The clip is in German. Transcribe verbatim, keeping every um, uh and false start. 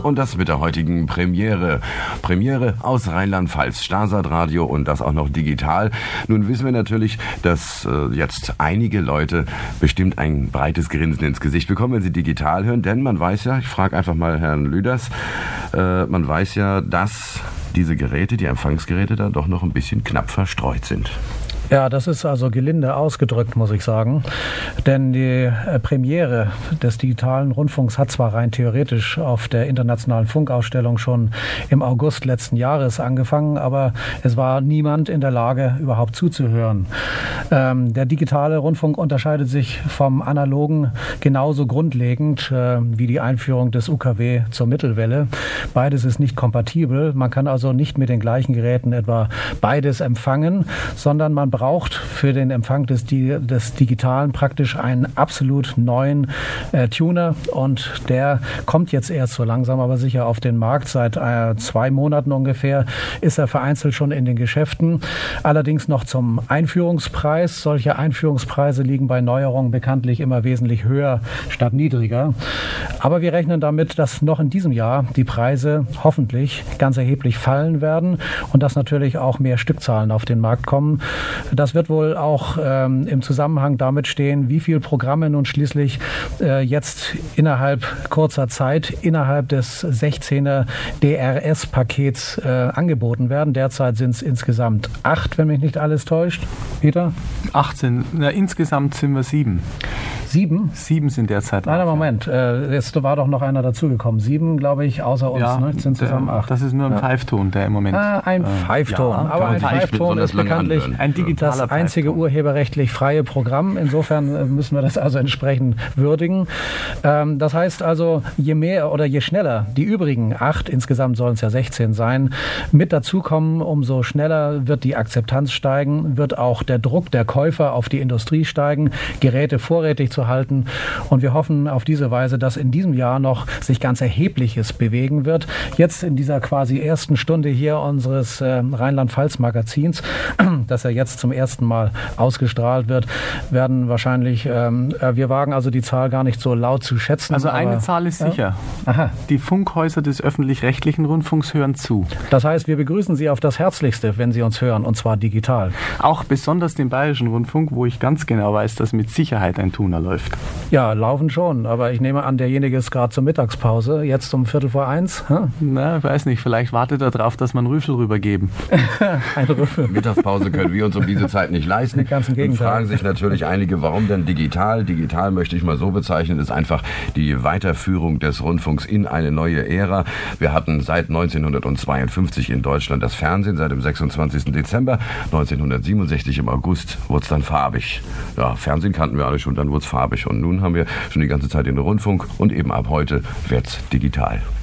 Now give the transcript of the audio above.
und das mit der heutigen Premiere. Premiere aus Rheinland-Pfalz, Starsat Radio und das auch noch digital. Nun wissen wir natürlich, dass äh, jetzt einige Leute bestimmt ein breites Grinsen ins Gesicht bekommen, wenn sie digital hören, denn man weiß ja, ich frage einfach mal Herrn Lüders, äh, man weiß ja, dass diese Geräte, die Empfangsgeräte, da doch noch ein bisschen knapp verstreut sind. Ja, das ist also gelinde ausgedrückt, muss ich sagen. Denn die äh, Premiere des digitalen Rundfunks hat zwar rein theoretisch auf der Internationalen Funkausstellung schon im August letzten Jahres angefangen, aber es war niemand in der Lage, überhaupt zuzuhören. Ähm, der digitale Rundfunk unterscheidet sich vom analogen genauso grundlegend äh, wie die Einführung des U K W zur Mittelwelle. Beides ist nicht kompatibel. Man kann also nicht mit den gleichen Geräten etwa beides empfangen, sondern man braucht für den Empfang des, des Digitalen praktisch einen absolut neuen äh, Tuner und der kommt jetzt erst so langsam, aber sicher auf den Markt. Seit äh, zwei Monaten ungefähr ist er vereinzelt schon in den Geschäften. Allerdings noch zum Einführungspreis. Solche Einführungspreise liegen bei Neuerungen bekanntlich immer wesentlich höher statt niedriger. Aber wir rechnen damit, dass noch in diesem Jahr die Preise hoffentlich ganz erheblich fallen werden und dass natürlich auch mehr Stückzahlen auf den Markt kommen. Das wird wohl auch ähm, im Zusammenhang damit stehen, wie viele Programme nun schließlich äh, jetzt innerhalb kurzer Zeit innerhalb des sechzehner D R S-Pakets äh, angeboten werden. Derzeit sind es insgesamt acht, wenn mich nicht alles täuscht. Peter? achtzehn. Na, insgesamt sind wir sieben. Sieben? Sieben sind derzeit. Nein, Moment. Äh, jetzt war doch noch einer dazugekommen. Sieben, glaube ich, außer uns. Ja, ne? Sind zusammen der, acht. Das ist nur ein ja. Pfeifton, der im Moment. Ah, ein äh, Pfeifton. Ja, aber ein Pfeifton ist bekanntlich ein das einzige Pfeifton. urheberrechtlich freie Programm. Insofern müssen wir das also entsprechend würdigen. Ähm, das heißt also, je mehr oder je schneller die übrigen acht, insgesamt sollen es ja sechzehn sein, mit dazukommen, umso schneller wird die Akzeptanz steigen, wird auch der Druck der Käufer auf die Industrie steigen, Geräte vorrätig zu halten. Und wir hoffen auf diese Weise, dass in diesem Jahr noch sich ganz Erhebliches bewegen wird. Jetzt in dieser quasi ersten Stunde hier unseres äh, Rheinland-Pfalz-Magazins, das ja jetzt zum ersten Mal ausgestrahlt wird, werden wahrscheinlich, ähm, wir wagen also die Zahl gar nicht so laut zu schätzen. Also eine aber, Zahl ist ja? sicher. Aha. Die Funkhäuser des öffentlich-rechtlichen Rundfunks hören zu. Das heißt, wir begrüßen Sie auf das Herzlichste, wenn Sie uns hören, und zwar digital. Auch besonders den Bayerischen Rundfunk, wo ich ganz genau weiß, dass mit Sicherheit ein Tuner läuft. Ja, laufen schon, aber ich nehme an, derjenige ist gerade zur Mittagspause, jetzt um Viertel vor eins. Hm? Na, ich weiß nicht, vielleicht wartet er darauf, dass wir einen Rüffel rübergeben. Ein Rüffel. Mittagspause können wir uns um diese Zeit nicht leisten. Ganz im Und Gegenteil. fragen sich natürlich einige, warum denn digital? Digital möchte ich mal so bezeichnen, ist einfach die Weiterführung des Rundfunks in eine neue Ära. Wir hatten seit neunzehnhundertzweiundfünfzig in Deutschland das Fernsehen, seit dem sechsundzwanzigsten Dezember. neunzehnhundertsiebenundsechzig im August wurde es dann farbig. Ja, Fernsehen kannten wir alle schon, dann wurde es farbig. Und nun haben wir schon die ganze Zeit den Rundfunk und eben ab heute wird's digital.